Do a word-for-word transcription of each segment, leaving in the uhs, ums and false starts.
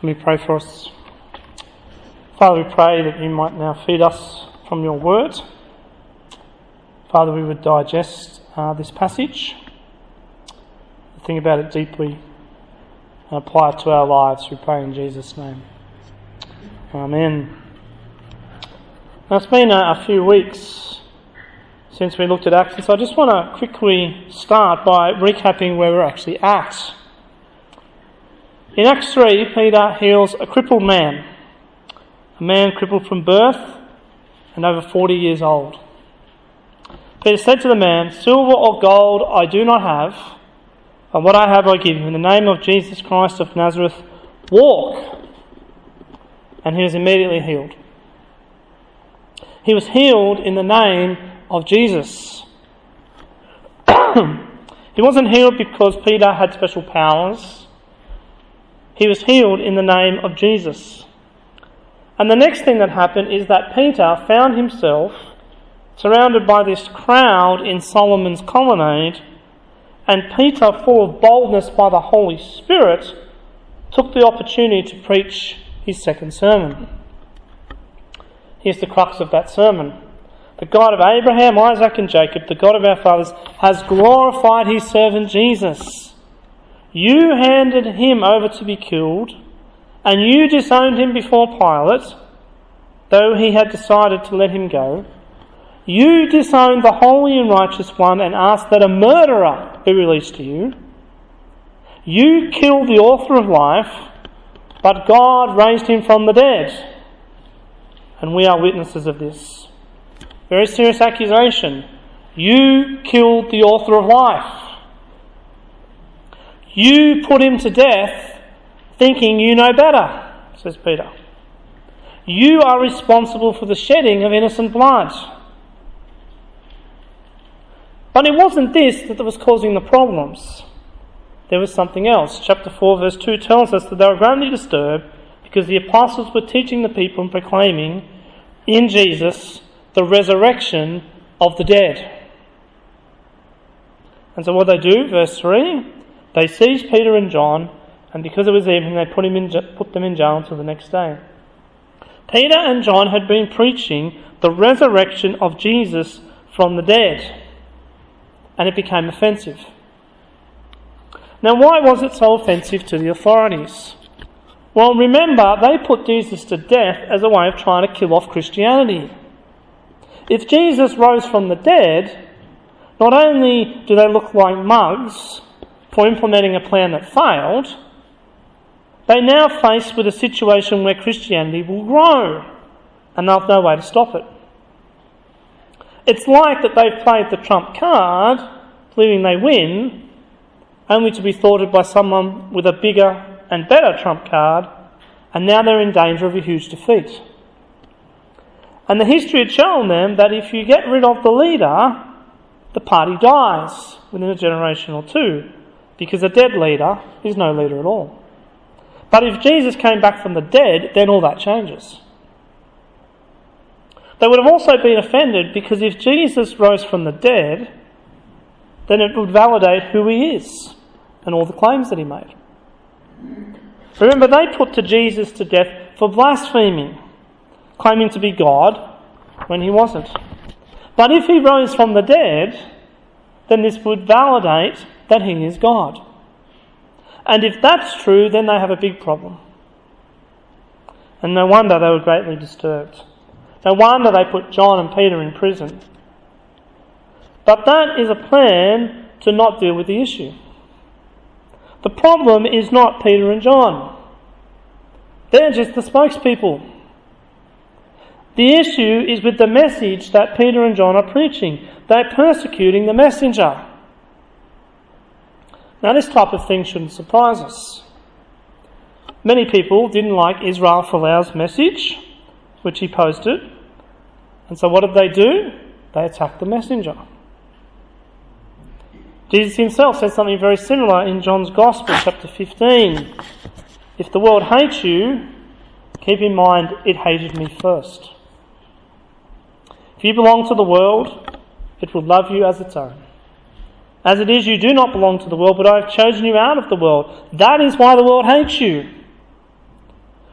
Let me pray for us. Father, we pray that you might now feed us from your word. Father, we would digest uh, this passage, think about it deeply, and apply it to our lives. We pray in Jesus' name. Amen. Now, it's been a, a few weeks since we looked at Acts, and so I just want to quickly start by recapping where we're actually at. In Acts three, Peter heals a crippled man, a man crippled from birth and over forty years old. Peter said to the man, "Silver or gold I do not have, but what I have I give you. In the name of Jesus Christ of Nazareth, walk." And he was immediately healed. He was healed in the name of Jesus. He wasn't healed because Peter had special powers. He was healed in the name of Jesus. And the next thing that happened is that Peter found himself surrounded by this crowd in Solomon's colonnade, and Peter, full of boldness by the Holy Spirit, took the opportunity to preach his second sermon. Here's the crux of that sermon. The God of Abraham, Isaac and Jacob, the God of our fathers, has glorified his servant Jesus. You handed him over to be killed, and you disowned him before Pilate, though he had decided to let him go. You disowned the Holy and Righteous One and asked that a murderer be released to you. You killed the author of life, but God raised him from the dead. And we are witnesses of this. Very serious accusation. You killed the author of life. You put him to death thinking you know better, says Peter. You are responsible for the shedding of innocent blood. But it wasn't this that was causing the problems. There was something else. Chapter four verse two tells us that they were greatly disturbed because the apostles were teaching the people and proclaiming in Jesus the resurrection of the dead. And so what they do, verse three, they seized Peter and John, and because it was evening, they put, him in, put them in jail until the next day. Peter and John had been preaching the resurrection of Jesus from the dead, and it became offensive. Now, why was it so offensive to the authorities? Well, remember, they put Jesus to death as a way of trying to kill off Christianity. If Jesus rose from the dead, not only do they look like mugs for implementing a plan that failed, they now face with a situation where Christianity will grow, and they'll have no way to stop it. It's like that they've played the trump card, believing they win, only to be thwarted by someone with a bigger and better trump card, and now they're in danger of a huge defeat. And the history had shown them that if you get rid of the leader, the party dies within a generation or two, because a dead leader is no leader at all. But if Jesus came back from the dead, then all that changes. They would have also been offended because if Jesus rose from the dead, then it would validate who he is and all the claims that he made. Remember, they put to Jesus to death for blaspheming, claiming to be God when he wasn't. But if he rose from the dead, then this would validate that he is God. And if that's true, then they have a big problem. And no wonder they were greatly disturbed. No wonder they put John and Peter in prison. But that is a plan to not deal with the issue. The problem is not Peter and John. They're just the spokespeople. The issue is with the message that Peter and John are preaching. They're persecuting the messenger. Now, this type of thing shouldn't surprise us. Many people didn't like Israel Folau's message, which he posted. And so what did they do? They attacked the messenger. Jesus himself said something very similar in John's Gospel, chapter fifteen. If the world hates you, keep in mind it hated me first. If you belong to the world, it will love you as its own. As it is, you do not belong to the world, but I have chosen you out of the world. That is why the world hates you.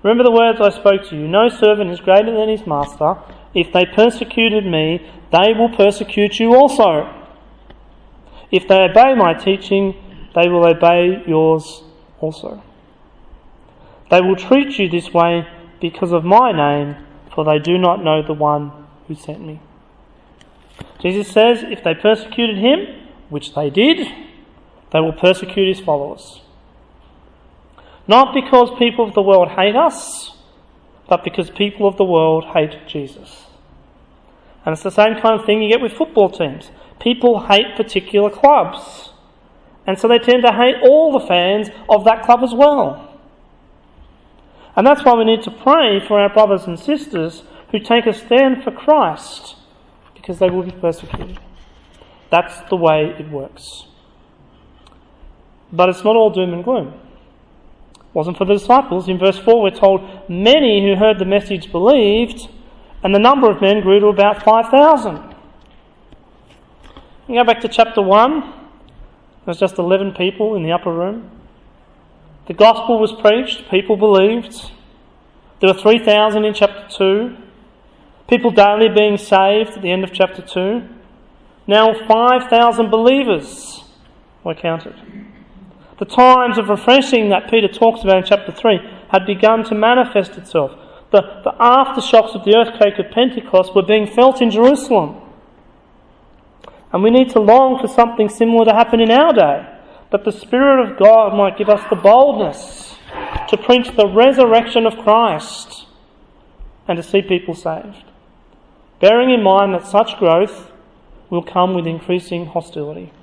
Remember the words I spoke to you. No servant is greater than his master. If they persecuted me, they will persecute you also. If they obey my teaching, they will obey yours also. They will treat you this way because of my name, for they do not know the one who sent me. Jesus says if they persecuted him, which they did, they will persecute his followers. Not because people of the world hate us, but because people of the world hate Jesus. And it's the same kind of thing you get with football teams. People hate particular clubs, and so they tend to hate all the fans of that club as well. And that's why we need to pray for our brothers and sisters who take a stand for Christ, because they will be persecuted. That's the way it works. But it's not all doom and gloom. It wasn't for the disciples. In verse four we're told many who heard the message believed, and the number of men grew to about five thousand. You go back to chapter one, there was just eleven people in the upper room. The gospel was preached, people believed. There were three thousand in chapter two. People daily being saved at the end of chapter two. Now five thousand believers were counted. The times of refreshing that Peter talks about in chapter three had begun to manifest itself. The, the aftershocks of the earthquake of Pentecost were being felt in Jerusalem. And we need to long for something similar to happen in our day, that the Spirit of God might give us the boldness to preach the resurrection of Christ and to see people saved, bearing in mind that such growth will come with increasing hostility.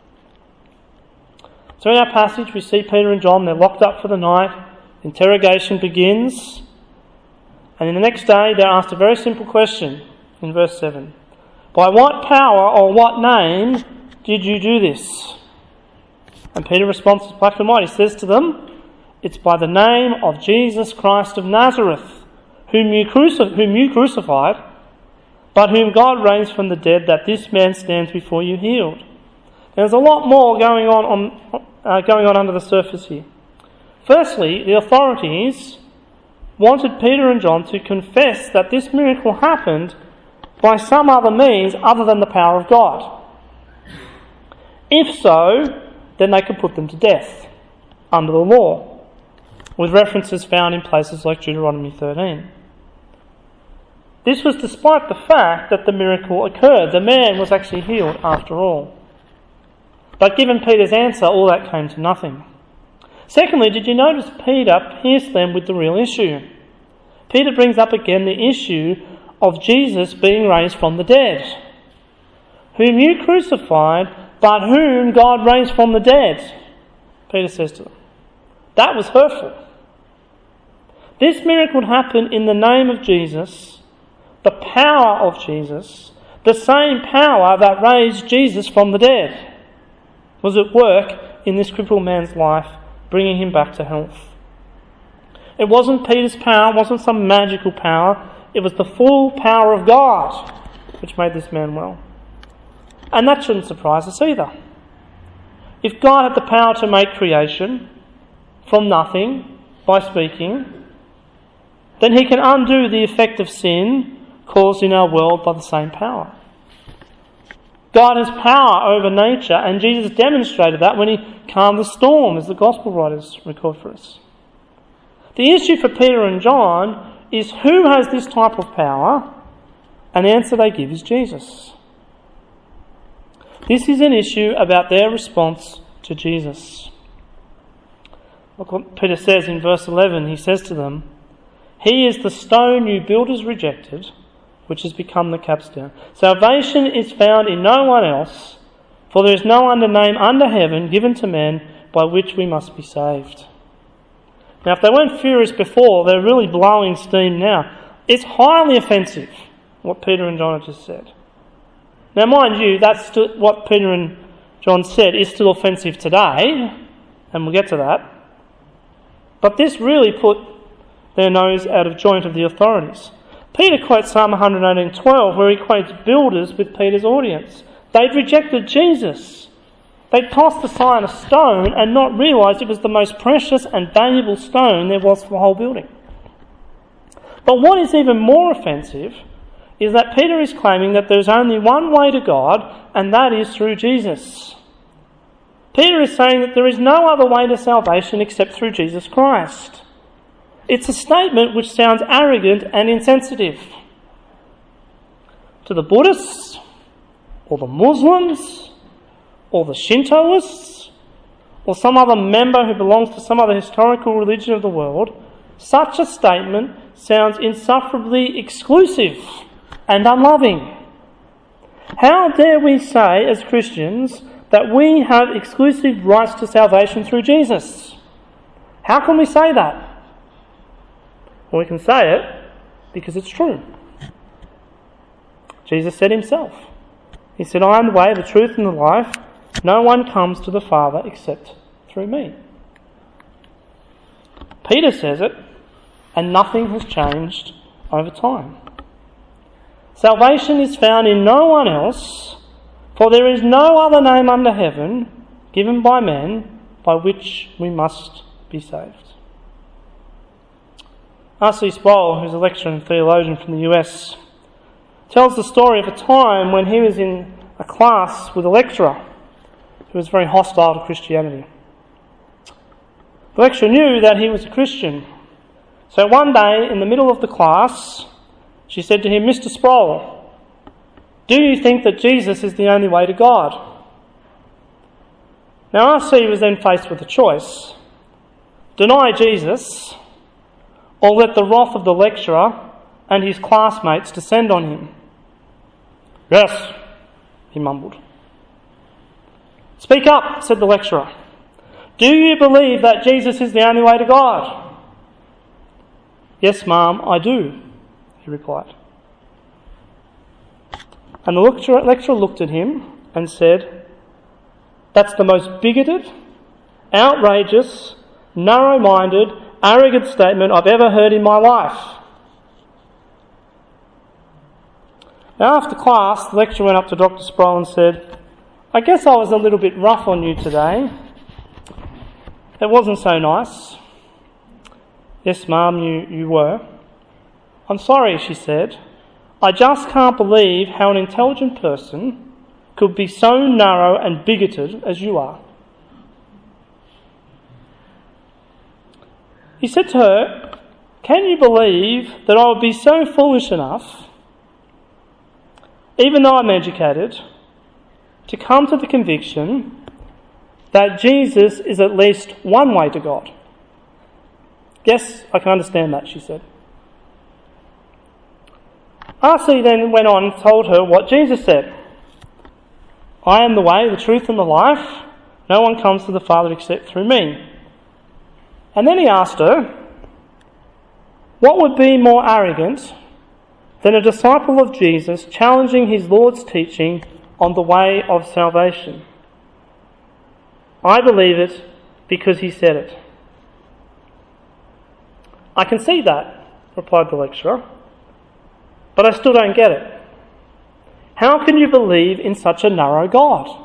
So in our passage we see Peter and John, they're locked up for the night, interrogation begins, and in the next day they're asked a very simple question in verse seven. By what power or what name did you do this? And Peter responds black and white. He says to them, it's by the name of Jesus Christ of Nazareth, whom you, cruci- whom you crucified, but whom God raised from the dead, that this man stands before you healed. There's a lot more going on, on uh, going on under the surface here. Firstly, the authorities wanted Peter and John to confess that this miracle happened by some other means other than the power of God. If so, then they could put them to death under the law, with references found in places like Deuteronomy thirteen. This was despite the fact that the miracle occurred. The man was actually healed after all. But given Peter's answer, all that came to nothing. Secondly, did you notice Peter pierced them with the real issue? Peter brings up again the issue of Jesus being raised from the dead, whom you crucified, but whom God raised from the dead, Peter says to them. That was hurtful. This miracle happened in the name of Jesus, the power of Jesus, the same power that raised Jesus from the dead, was at work in this crippled man's life, bringing him back to health. It wasn't Peter's power, it wasn't some magical power, it was the full power of God which made this man well. And that shouldn't surprise us either. If God had the power to make creation from nothing by speaking, then he can undo the effect of sin caused in our world by the same power. God has power over nature, and Jesus demonstrated that when he calmed the storm, as the Gospel writers record for us. The issue for Peter and John is who has this type of power, and the answer they give is Jesus. This is an issue about their response to Jesus. Look what Peter says in verse eleven. He says to them, "He is the stone you builders rejected, which has become the capstone. Salvation is found in no one else, for there is no other name under heaven given to men by which we must be saved." Now, if they weren't furious before, they're really blowing steam now. It's highly offensive, what Peter and John have just said. Now, mind you, that's still, what Peter and John said is still offensive today, and we'll get to that. But this really put their nose out of joint of the authorities. Peter quotes Psalm one eighteen twelve, where he quotes builders with Peter's audience. They'd rejected Jesus. They'd tossed aside a stone and not realised it was the most precious and valuable stone there was for the whole building. But what is even more offensive is that Peter is claiming that there's only one way to God, and that is through Jesus. Peter is saying that there is no other way to salvation except through Jesus Christ. It's a statement which sounds arrogant and insensitive. To the Buddhists, or the Muslims, or the Shintoists, or some other member who belongs to some other historical religion of the world, such a statement sounds insufferably exclusive and unloving. How dare we say as Christians that we have exclusive rights to salvation through Jesus? How can we say that? Well, we can say it because it's true. Jesus said himself. He said, I am the way, the truth and the life. No one comes to the Father except through me. Peter says it, and nothing has changed over time. Salvation is found in no one else, for there is no other name under heaven given by men by which we must be saved. R C Sproul, who's a lecturer and theologian from the U S, tells the story of a time when he was in a class with a lecturer who was very hostile to Christianity. The lecturer knew that he was a Christian. So one day, in the middle of the class, she said to him, Mister Sproul, do you think that Jesus is the only way to God? Now R C was then faced with a choice. Deny Jesus, or let the wrath of the lecturer and his classmates descend on him. Yes, he mumbled. Speak up, said the lecturer. Do you believe that Jesus is the only way to God? Yes, ma'am, I do, he replied. And the lecturer, lecturer looked at him and said, that's the most bigoted, outrageous, narrow-minded, arrogant statement I've ever heard in my life. Now, after class, the lecturer went up to Doctor Sproul and said, I guess I was a little bit rough on you today. It wasn't so nice. Yes, ma'am, you, you were. I'm sorry, she said. I just can't believe how an intelligent person could be so narrow and bigoted as you are. He said to her, can you believe that I would be so foolish enough, even though I'm educated, to come to the conviction that Jesus is at least one way to God? Yes, I can understand that, she said. R C then went on and told her what Jesus said. I am the way, the truth and the life. No one comes to the Father except through me. And then he asked her, what would be more arrogant than a disciple of Jesus challenging his Lord's teaching on the way of salvation? I believe it because he said it. I can see that, replied the lecturer, but I still don't get it. How can you believe in such a narrow God?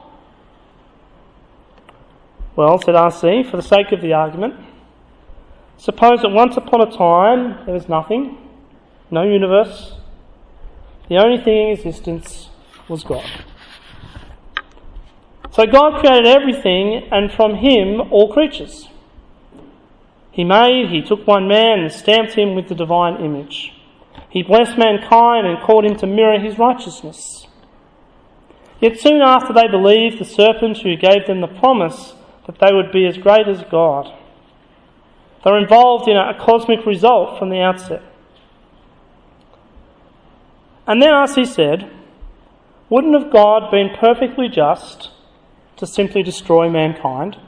Well, said R C, for the sake of the argument, suppose that once upon a time there was nothing, no universe. The only thing in existence was God. So God created everything, and from him all creatures. He made, he took one man and stamped him with the divine image. He blessed mankind and called him to mirror his righteousness. Yet soon after they believed the serpent who gave them the promise that they would be as great as God. They were involved in a cosmic result from the outset. And then R C said, wouldn't have God been perfectly just to simply destroy mankind?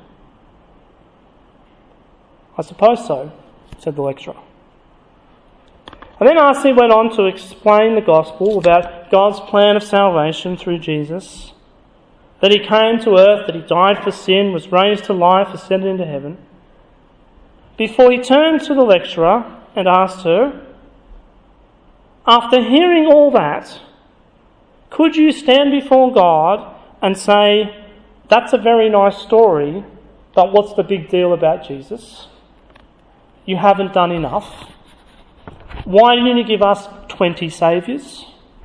I suppose so, said the lecturer. And then R C went on to explain the gospel about God's plan of salvation through Jesus, that he came to earth, that he died for sin, was raised to life, ascended into heaven, before he turned to the lecturer and asked her, after hearing all that, could you stand before God and say, that's a very nice story, but what's the big deal about Jesus? You haven't done enough. Why didn't you give us twenty saviours?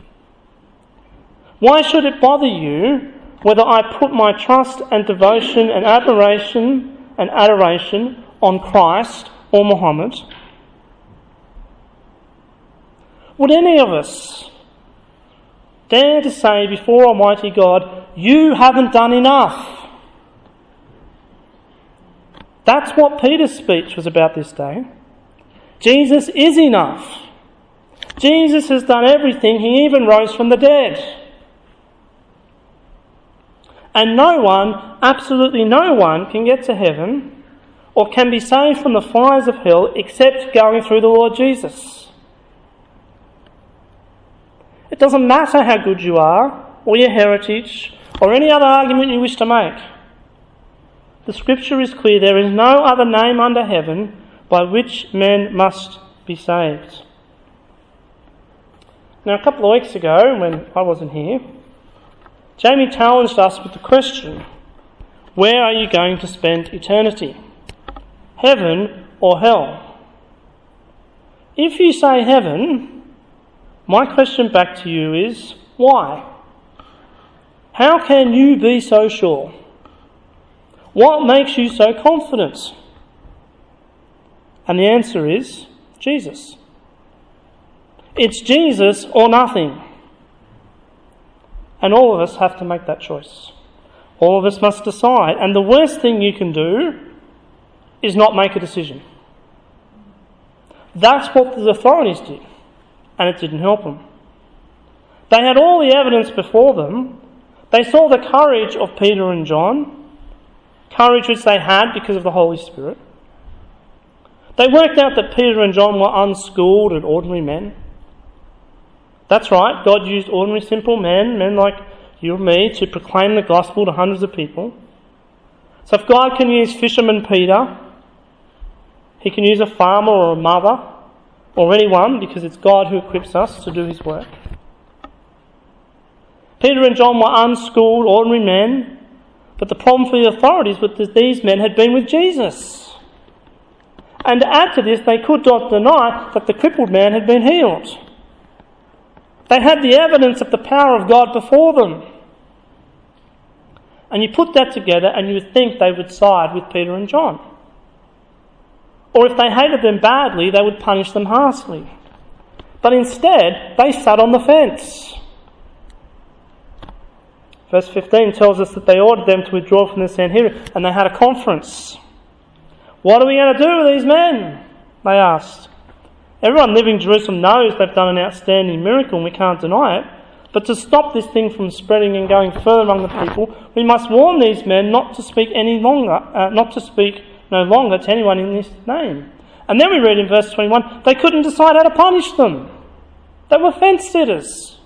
Why should it bother you whether I put my trust and devotion and admiration and adoration on Christ or Muhammad? Would any of us dare to say before Almighty God, you haven't done enough? That's what Peter's speech was about this day. Jesus is enough. Jesus has done everything. He even rose from the dead. And no one, absolutely no one, can get to heaven or can be saved from the fires of hell except going through the Lord Jesus. It doesn't matter how good you are, or your heritage, or any other argument you wish to make. The Scripture is clear. There is no other name under heaven by which men must be saved. Now, a couple of weeks ago, when I wasn't here, Jamie challenged us with the question, where are you going to spend eternity? Heaven or hell? If you say heaven, my question back to you is, why? How can you be so sure? What makes you so confident? And the answer is Jesus. It's Jesus or nothing. And all of us have to make that choice. All of us must decide. And the worst thing you can do is not make a decision. That's what the authorities did. And it didn't help them. They had all the evidence before them. They saw the courage of Peter and John, courage which they had because of the Holy Spirit. They worked out that Peter and John were unschooled and ordinary men. That's right, God used ordinary simple men, men like you and me, to proclaim the gospel to hundreds of people. So if God can use fisherman Peter, he can use a farmer or a mother, or anyone, because it's God who equips us to do his work. Peter and John were unschooled, ordinary men, but the problem for the authorities was that these men had been with Jesus. And to add to this, they could not deny that the crippled man had been healed. They had the evidence of the power of God before them. And you put that together and you would think they would side with Peter and John. Or if they hated them badly, they would punish them harshly. But instead, they sat on the fence. Verse fifteen tells us that they ordered them to withdraw from the Sanhedrin, and they had a conference. What are we going to do with these men? They asked. Everyone living in Jerusalem knows they've done an outstanding miracle, and we can't deny it. But to stop this thing from spreading and going further among the people, we must warn these men not to speak any longer, uh, not to speak no longer to anyone in this name. And then we read in verse twenty-one, they couldn't decide how to punish them. They were fence sitters.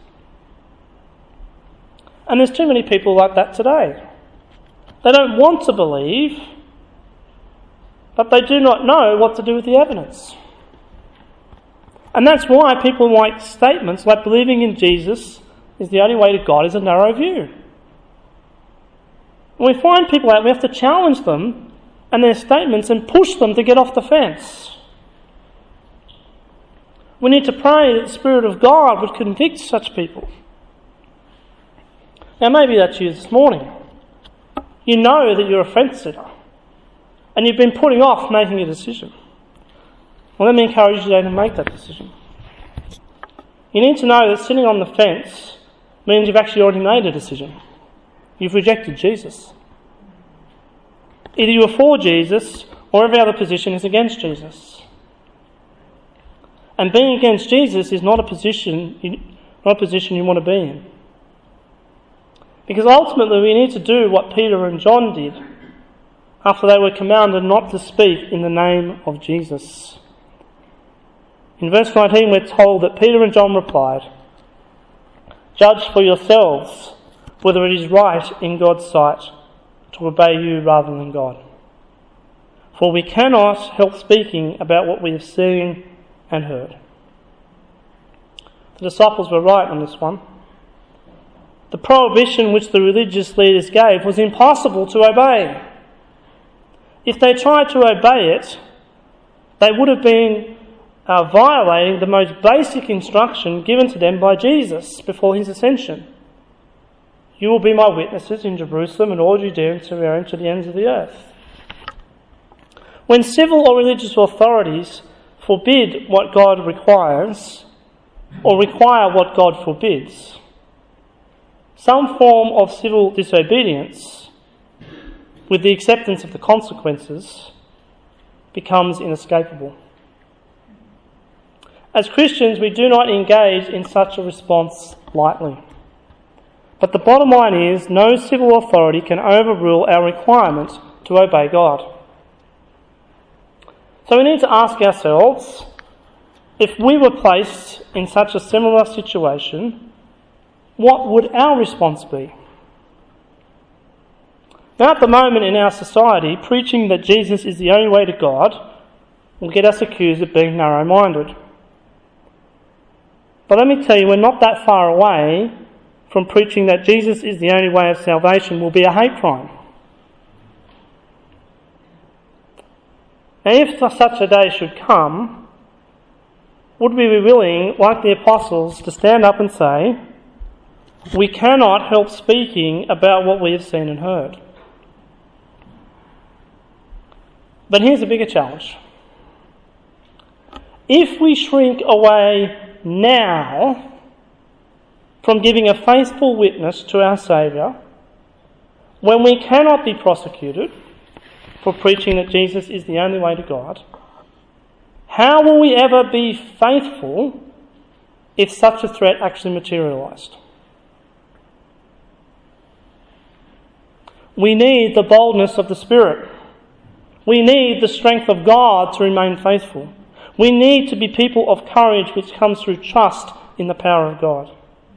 And there's too many people like that today. They don't want to believe, but they do not know what to do with the evidence. And that's why people like statements like believing in Jesus is the only way to God is a narrow view. When we find people out, we have to challenge them and their statements and push them to get off the fence. We need to pray that the Spirit of God would convict such people. Now maybe that's you this morning. You know that you're a fence sitter and you've been putting off making a decision. Well, let me encourage you today to make that decision. You need to know that sitting on the fence means you've actually already made a decision. You've rejected Jesus. Either you are for Jesus or every other position is against Jesus. And being against Jesus is not a position, not a position you want to be in. Because ultimately we need to do what Peter and John did after they were commanded not to speak in the name of Jesus. In verse nineteen we're told that Peter and John replied, "Judge for yourselves whether it is right in God's sight to obey you rather than God. For we cannot help speaking about what we have seen and heard." The disciples were right on this one. The prohibition which the religious leaders gave was impossible to obey. If they tried to obey it, they would have been uh, violating the most basic instruction given to them by Jesus before his ascension. You will be my witnesses in Jerusalem and all Judea and Samaria and to the ends of the earth. When civil or religious authorities forbid what God requires, or require what God forbids, some form of civil disobedience, with the acceptance of the consequences, becomes inescapable. As Christians, we do not engage in such a response lightly. But the bottom line is, no civil authority can overrule our requirement to obey God. So we need to ask ourselves, if we were placed in such a similar situation, what would our response be? Now, at the moment in our society, preaching that Jesus is the only way to God will get us accused of being narrow-minded. But let me tell you, we're not that far away from preaching that Jesus is the only way of salvation will be a hate crime. Now, if such a day should come, would we be willing, like the apostles, to stand up and say, we cannot help speaking about what we have seen and heard? But here's a bigger challenge. If we shrink away now from giving a faithful witness to our Saviour, when we cannot be prosecuted for preaching that Jesus is the only way to God, how will we ever be faithful if such a threat actually materialised? We need the boldness of the Spirit. We need the strength of God to remain faithful. We need to be people of courage which comes through trust in the power of God.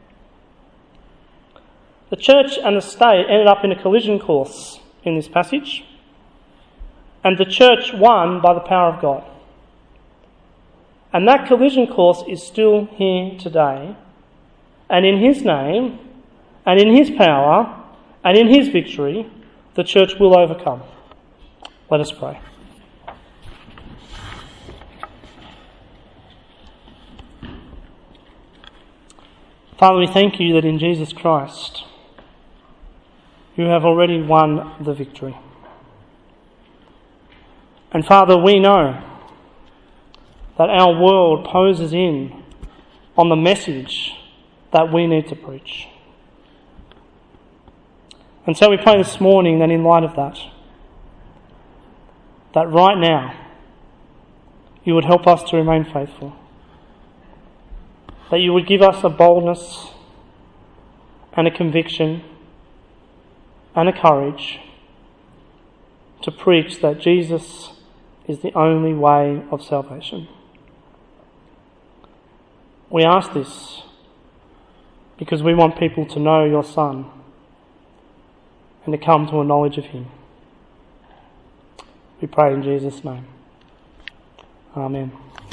The church and the state ended up in a collision course in this passage, and the church won by the power of God. And that collision course is still here today, and in his name, and in his power, and in his victory, the church will overcome. Let us pray. Father, we thank you that in Jesus Christ you have already won the victory. And Father, we know that our world poses in on the message that we need to preach. And so we pray this morning that in light of that, that right now you would help us to remain faithful. That you would give us a boldness and a conviction and a courage to preach that Jesus is the only way of salvation. We ask this because we want people to know your Son and to come to a knowledge of him. We pray in Jesus' name. Amen.